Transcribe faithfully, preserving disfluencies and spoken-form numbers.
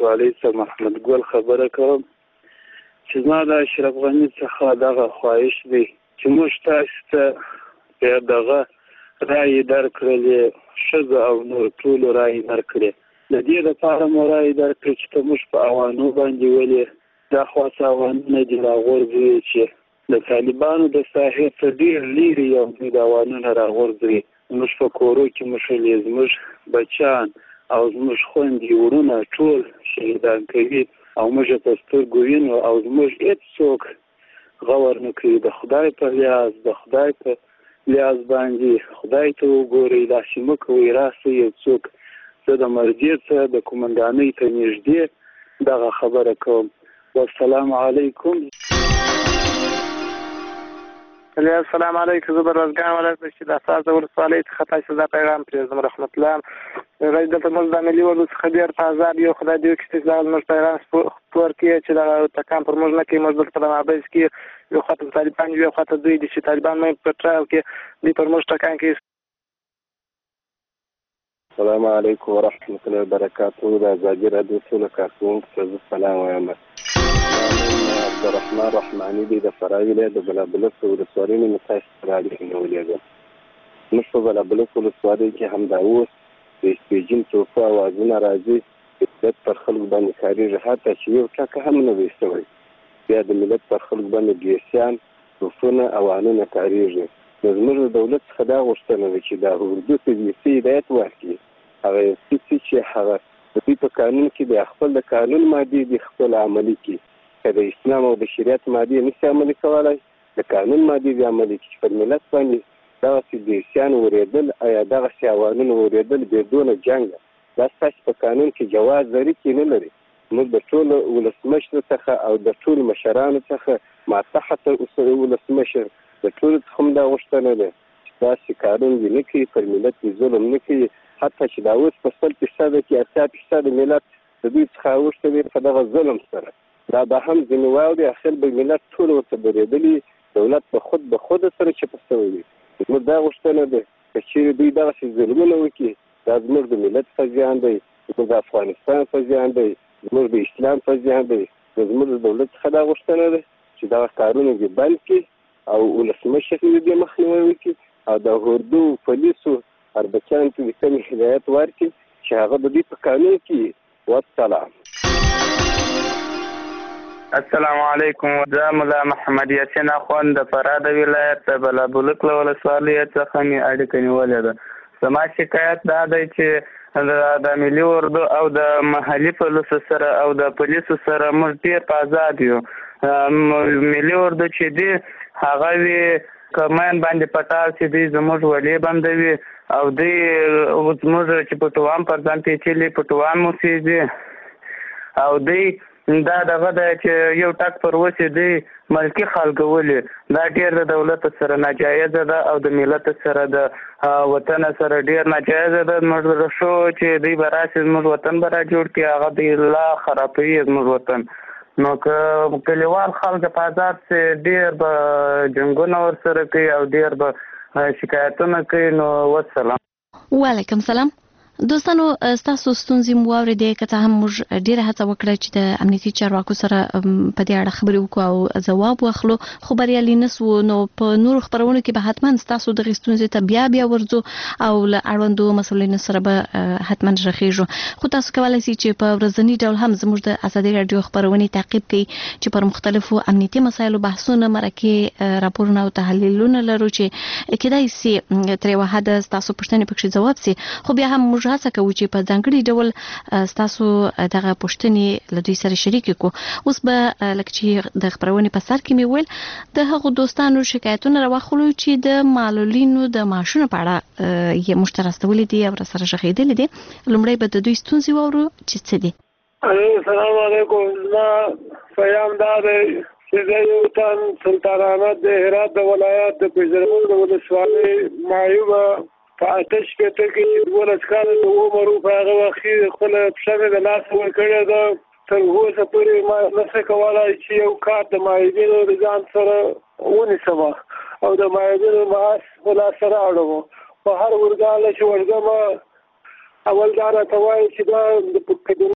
ولسوالۍ څخه محمد ګل خبره کوم چې زما د اشرف غني څخه دغه خواهش دی چې موږ تاسو ته دغه رایې درکړلې، ښځو او نور ټولو رایې درکړې. د دې دپاره مو رایې درکړې چې ته موږ په اوانو باندې ولې دا خواڅه اوانونه دي راغورځوي چې د طالبانو د ساحې څخه ډېر لرې یو دوی د اوانونه راغورځوي. زموږ په کورو کې مشلې زموږ بچیان او زموږ خویندې وروڼه ټول شهیدان کوي او موږ په سترګو وینو او زموږ هېڅوک غور نه کوي. د خدای په لیاز د خدای په لیاز باندې خدای ته وګورئ، داسې مه کوئ راسئ یو څوک. زه د مرجې څخه د قومندانۍ ته نږدې دغه خبره کوم. والسلام علیکم. السلام علیکم. زه به روزګان ولایت چې د اساس د ولسوالۍ څخه تاسو دا پیغام پرېږدم. رحمت الله غږ دلته موږ د ملي اردو څخه ډېر په ازاد یو خدای دې وکړي چې دغه زموږ پیغام خپور کړي چې دغه ټکان پر موږ نه کوي. موږ دلته په مابیځ کې یو خواته طالبان یو خواته دوی دي چې طالبان مې په ټراو کې دوی پر موږ ټکان کوي. السلام علیکم ورحمة الله وبرکاته. د ازادي راډیو ټولو کارکوونکو ته زه سلام وایم. عبدالرحمن رحماني دی د فراه ولایت د بلابلک ولسوالۍ نه مې تاسو ته رالیږلې ولیږم. موږ په بلابلک ولسوالۍ کې همدا اوس د سپېجین توپو اوازونه راځي چې ملت پر خلکو باندې کارېږي، حتی چې یو ټکه هم نه دی شوی. بیا د ملت پر خلکو باندې ګیسیان توپونه اوانونه کارېږي. نو زموږ د دولت څخه دا غوښتنه ده چې د اردو ته ویسي هدایت ورکړي. هغه څه چې هغه د دوی په قانون کې د خپل د قانون مادې د خپل عملي کړي. که د اسلام او د شریعت مادې نشي عملي کولی، د قانون مادې د عملي کړي چې پر ملت باندې دغسې ګیسیان ورېدل او یا دغسې اوانونه ورېدل بېدونه جنګ دا ستاسې په قانون کې جواز لري کې نه لري. موږ د ټولو ولسمشرو څخه او د ټولو مشرانو څخه ما تحت ولسمشر د ټولو څخه هم دا غوښتنه ده چې داسې کارونه دې نه کوي، پر ملت دې ظلم نه کوي. حتی چې دا اوس په سل فیصده کې اتیا فیصده ملت د دوی څخه اوښتی دی په دغه ظلم سره. دا به هم ځینې واوري، اخر به ملت ټول ورته درېدلي، دولت به خود به خود سره چپه شوی وي. زموږ دا غوښتنه ده که چېرې دوی دغسې ظلمونه وکړي، دا زموږ د ملت په زیان دی، زموږ د افغانستان په زیان دی، زموږ د اسلام په زیان دی. زموږ د دولت څخه دا غوښتنه ده چې دغه کارونه دې بند کړي او ولسمشر دې دې مخنیوی وکړي او د اردو پولیسو اربچیانو ته د کمې هدایت ورکړي چې هغه د دوی په قانون کې. والسلام. السلام علیکم. زه ملا محمد یاسین اخوان د فراه د ولایت د بلابلک له ولسوالۍ څخه مې اړیکه نیولې ده. زما شکایت دا دی چې د ملي اردو او د محلي پولیسو سره او د پولیسو سره موږ ډېر په ازاد یو. ملي اردو چې دی هغه وي کمین باندې پټال چې دوی زموږ ولې بندوي او دوی زموږ چې پټوام پر ځان پیچلي پټوام اوسېږي او دوی دا دغه دی چې یو ټک پر وسې دی ملکي خلکو ولې دا ډېر د دولت سره ناجایزه ده او د ملت سره د وطن سره ډېر ناجایزه ده. موږ شو چې دوی به راشي زموږ وطن به را جوړ کړي، هغه دوی لا خرابوي زموږ وطن. نو که کلیوال خلک په آزاد سي ډېر به جنګونه ورسره کوي او ډېر به شکایتونه کوي. نو والسلام. وعلیکم سلام. دوستانو ستاسو ستونزې مو واورېدې، که څه هم موږ ډېره هڅه وکړه چې د امنیتي چارواکو سره په دې اړه خبرې وکړو او ځواب واخلو، خو بریالي نه سوو. نو په نورو خپرونو کې به حتما ستاسو دغې ستونزې ته بیا بیا ورځو او له اړوندو مسؤلینو سره به حتما غږېږو. خو تاسو کولی شئ چې په ورځني ډول هم زموږ د ازادي راډیو خپرونې تعقیب کړئ چې پر مختلفو امنیتي مسایلو بحثونه، مرکې، راپورونه او تحلیلونه لرو چې کیدای شي تر یوه حده ستاسو پوښتنې پکښې ځواب سي. خو بیا هم موږ هڅه کوو چې په ځانګړي ډول ستاسو دغه پوښتنې له دوی سره شریکې کړو. اوس به لکه چې د خپرونې په سر کې مې ویل د هغو دوستانو شکایتونه راواخلو چې د معلولینو د معاشونو په اړه یې موږ ته راستولي دي او راسره غږېدلي دي. لومړی به د دوی ستونزې واورو چې څه دي. السلام علیکم. زما پیغام دا دی چې زه یو تن سلطان احمد د هرات د ولایت د پیژرمون د ولسوالۍ معیوبه په اته شپېته کې چې دولس کاله د عمر و په هغه وخت کې خپله پښه مې د لاسه ورکړې ده. تر اوسه پورې ما نشی کولی چې یو کار د معیوبینو د ځان سره ونیسم او د معیوبینو معاش په لاسه راوړم. په هر ورځ چې ورځم اول دا راته وایي چې دا